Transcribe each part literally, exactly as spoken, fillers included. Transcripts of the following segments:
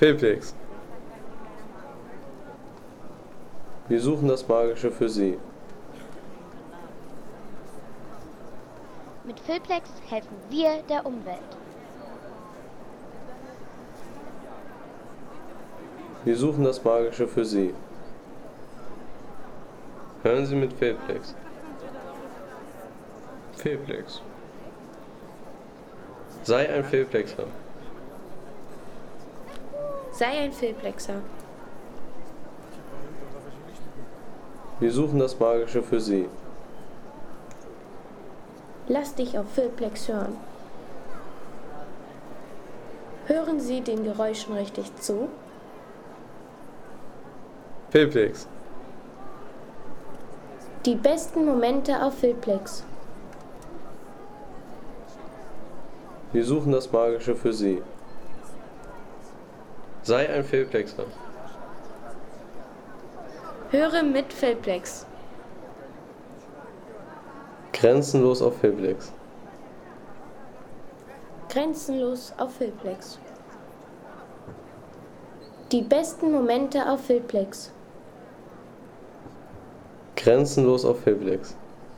Filplex. Wir suchen das Magische für Sie. Mit Filplex helfen wir der Umwelt. Wir suchen das Magische für Sie. Hören Sie mit Filplex. Filplex. Sei ein Filplexer. Sei ein Filplexer. Wir suchen das Magische für Sie. Lass dich auf Filplex hören. Hören Sie den Geräuschen richtig zu? Filplex. Die besten Momente auf Filplex. Wir suchen das Magische für Sie. Sei ein Filplexer. Höre mit Filplex. Grenzenlos auf Filplex. Grenzenlos auf Filplex. Die besten Momente auf Filplex. Grenzenlos auf Filplex.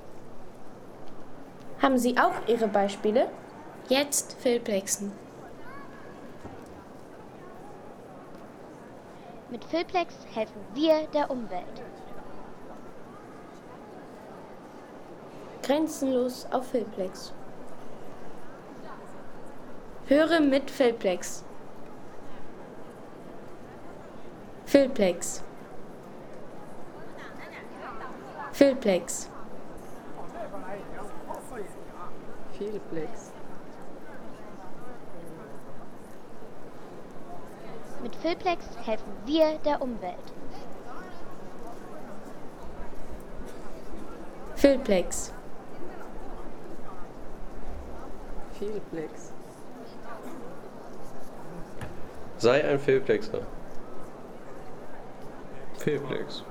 Haben Sie auch Ihre Beispiele? Jetzt Filplexen. Mit Filplex helfen wir der Umwelt. Grenzenlos auf Filplex. Höre mit Filplex. Filplex. Filplex. Filplex. Mit Filplex helfen wir der Umwelt. Filplex. Filplex. Sei ein Filplexer. Filplex.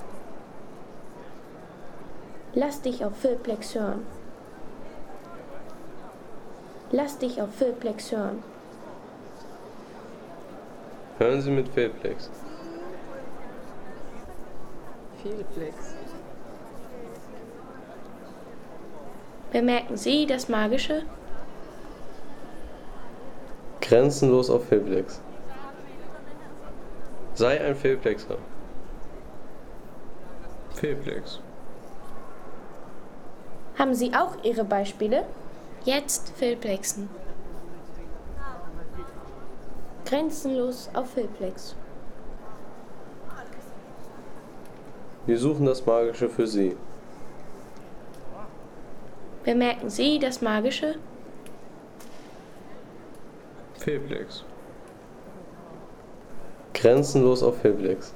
Lass dich auf Filplex hören. Lass dich auf Filplex hören. Hören Sie mit Filplex. Filplex. Bemerken Sie das Magische? Grenzenlos auf Filplex. Sei ein Filplexer. Filplex. Haben Sie auch Ihre Beispiele? Jetzt Filplexen. Grenzenlos auf Filplex. Wir suchen das Magische für Sie. Bemerken Sie das Magische? Filplex. Grenzenlos auf Filplex.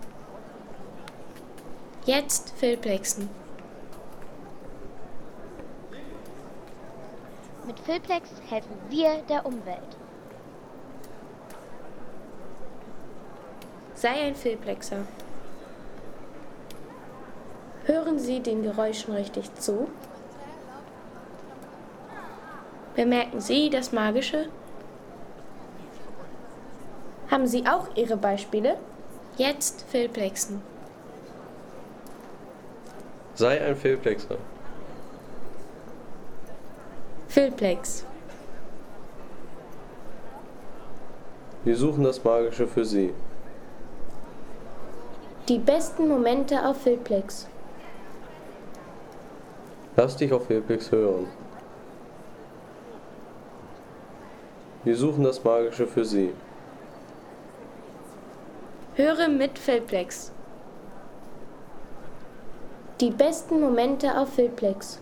Jetzt Filplexen. Mit Filplex helfen wir der Umwelt. Sei ein Filplexer. Hören Sie den Geräuschen richtig zu? Bemerken Sie das Magische? Haben Sie auch Ihre Beispiele? Jetzt Filplexen. Sei ein Filplexer. Filplex. Wir suchen das Magische für Sie. Die besten Momente auf Filplex. Lass dich auf Filplex hören. Wir suchen das Magische für Sie. Höre mit Filplex. Die besten Momente auf Filplex.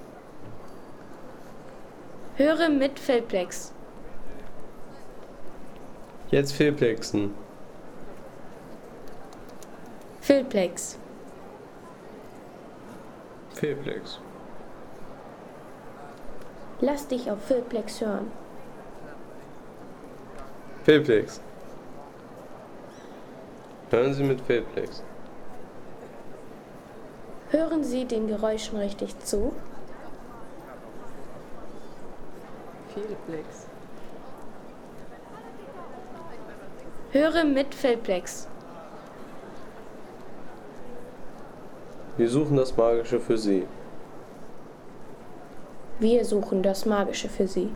Höre mit Filplex. Jetzt Filplexen. Filplex. Filplex. Lass dich auf Filplex hören. Filplex. Hören Sie mit Filplex. Hören Sie den Geräuschen richtig zu? Filplex. Höre mit Filplex. Wir suchen das Magische für Sie. Wir suchen das Magische für Sie.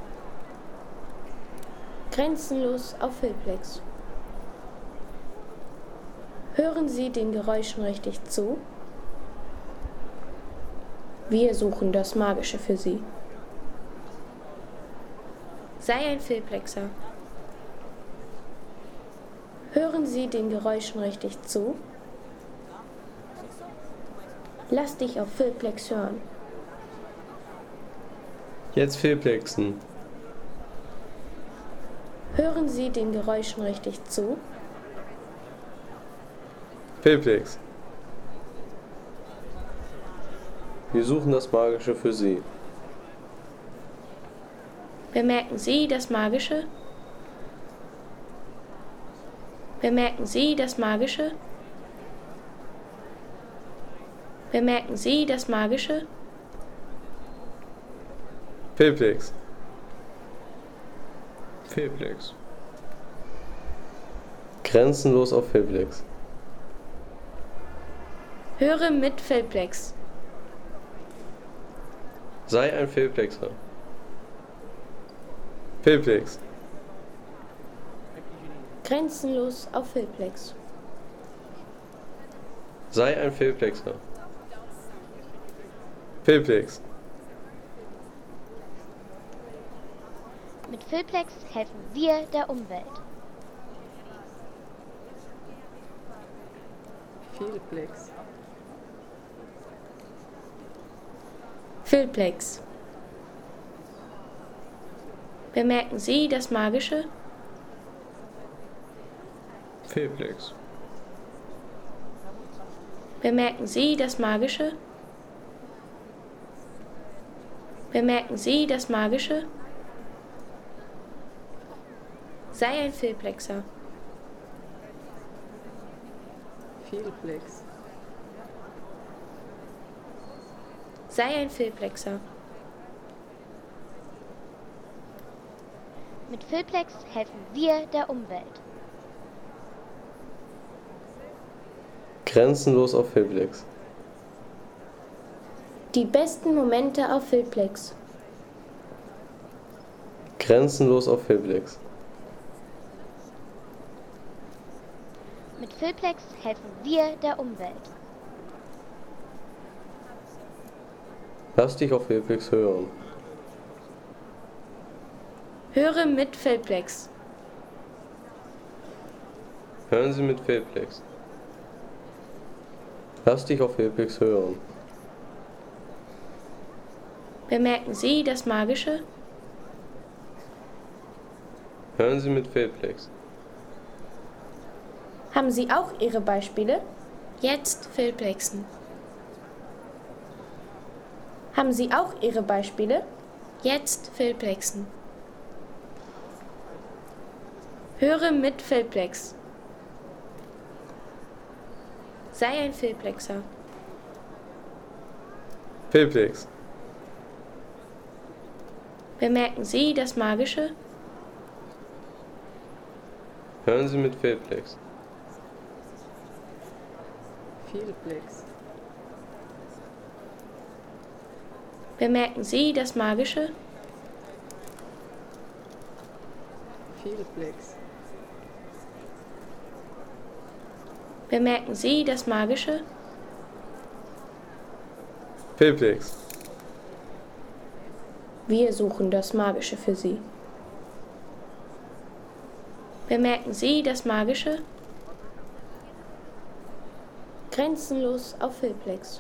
Grenzenlos auf Filplex. Hören Sie den Geräuschen richtig zu? Wir suchen das Magische für Sie. Sei ein Filplexer. Hören Sie den Geräuschen richtig zu? Lass dich auf Filplex hören. Jetzt Filplexen. Hören Sie den Geräuschen richtig zu? Filplex. Wir suchen das Magische für Sie. Bemerken Sie das Magische? Bemerken Sie das Magische? Bemerken Sie das Magische? Filplex. Filplex. Grenzenlos auf Filplex. Höre mit Filplex. Sei ein Filplexer. Filplex. Grenzenlos auf Filplex. Sei ein Filplexer. Filplex. Mit Filplex helfen wir der Umwelt. Filplex. Filplex. Bemerken Sie das Magische? Filplex. Bemerken Sie das Magische? Bemerken Sie das Magische? Sei ein Filplexer. Filplex. Sei ein Filplexer. Mit Filplex helfen wir der Umwelt. Grenzenlos auf Filplex. Die besten Momente auf Filplex. Grenzenlos auf Filplex. Mit Filplex helfen wir der Umwelt. Lass dich auf Filplex hören. Höre mit Filplex. Hören Sie mit Filplex. Lass dich auf Filplex hören. Bemerken Sie das Magische? Hören Sie mit Filplex. Haben Sie auch Ihre Beispiele? Jetzt Filplexen. Haben Sie auch Ihre Beispiele? Jetzt Filplexen. Höre mit Filplex. Sei ein Filplexer. Filplex. Bemerken Sie das Magische? Hören Sie mit Filplex. Filplex. Bemerken Sie das Magische? Filplex. Bemerken Sie das Magische? Filplex. Wir suchen das Magische für Sie. Bemerken Sie das Magische? Grenzenlos auf Filplex.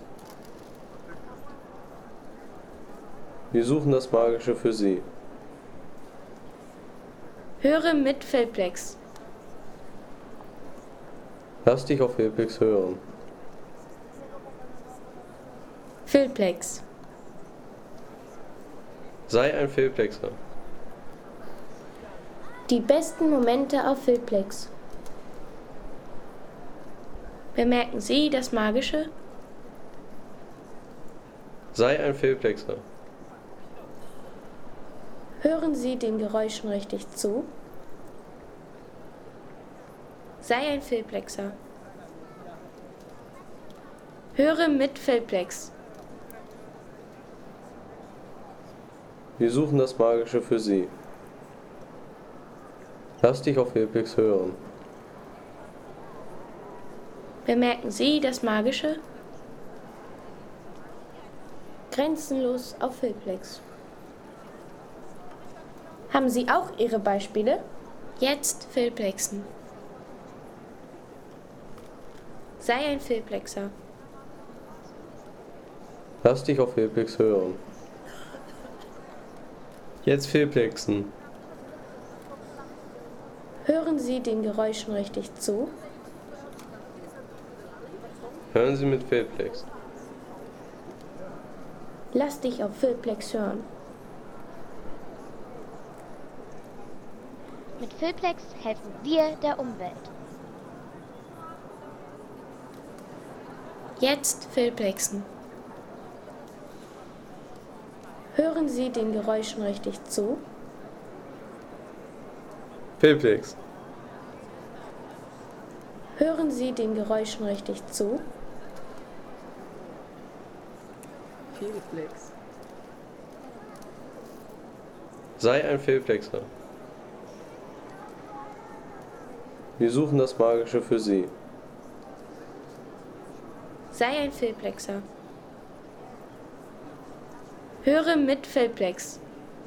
Wir suchen das Magische für Sie. Höre mit Filplex. Lass dich auf Filplex hören. Filplex. Sei ein Filplexer. Die besten Momente auf Filplex. Bemerken Sie das Magische? Sei ein Filplexer. Hören Sie den Geräuschen richtig zu? Sei ein Filplexer. Höre mit Filplex. Wir suchen das Magische für Sie. Lass dich auf Filplex hören. Bemerken Sie das Magische? Grenzenlos auf Filplex. Haben Sie auch Ihre Beispiele? Jetzt Filplexen. Sei ein Filplexer. Lass dich auf Filplex hören. Jetzt Filplexen. Hören Sie den Geräuschen richtig zu? Hören Sie mit Filplex. Lass dich auf Filplex hören. Mit Filplex helfen wir der Umwelt. Jetzt Filplexen. Hören Sie den Geräuschen richtig zu? Filplex. Hören Sie den Geräuschen richtig zu? Filplex. Sei ein Filplexer. Wir suchen das Magische für Sie. Sei ein Filplexer. Höre mit Filplex.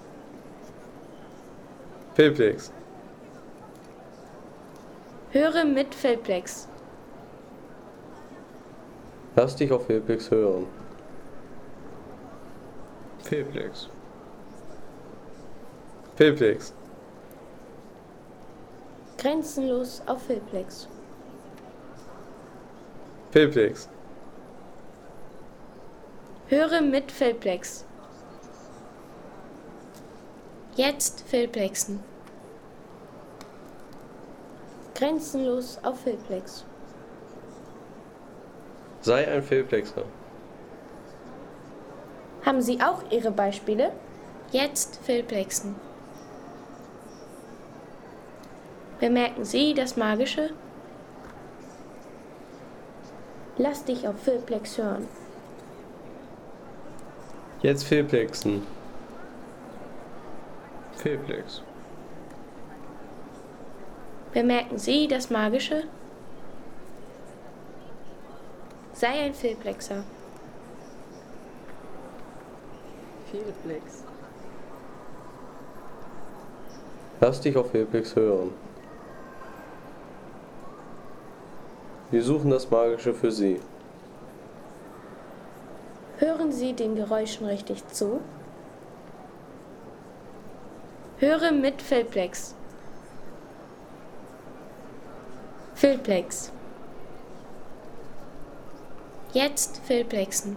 Filplex. Höre mit Filplex. Lass dich auf Filplex hören. Filplex. Filplex. Grenzenlos auf Filplex. Filplex. Höre mit Filplex. Jetzt Filplexen. Grenzenlos auf Filplex. Sei ein Filplexer. Haben Sie auch Ihre Beispiele? Jetzt Filplexen. Bemerken Sie das Magische? Lass dich auf Filplex hören. Jetzt Filplexen. Filplex. Bemerken Sie das Magische? Sei ein Filplexer. Filplex. Lass dich auf Filplex hören. Wir suchen das Magische für Sie. Hören Sie den Geräuschen richtig zu? Höre mit Filplex. Filplex. Jetzt Filplexen.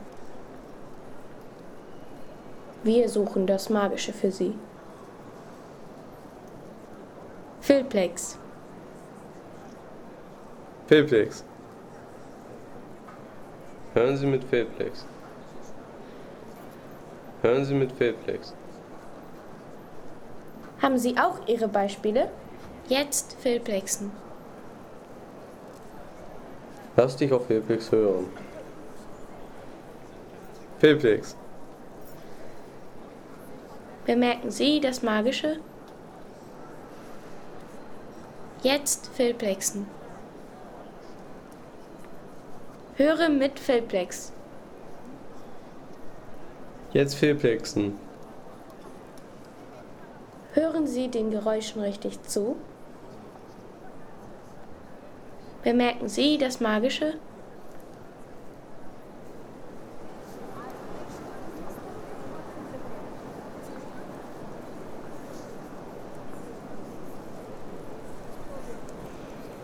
Wir suchen das Magische für Sie. Filplex. Filplex. Hören Sie mit Filplex. Hören Sie mit Filplex. Haben Sie auch Ihre Beispiele? Jetzt Filplexen. Lass dich auf Filplex hören. Filplex. Bemerken Sie das Magische? Jetzt Filplexen. Höre mit Filplex. Jetzt Filplexen. Hören Sie den Geräuschen richtig zu? Bemerken Sie das Magische?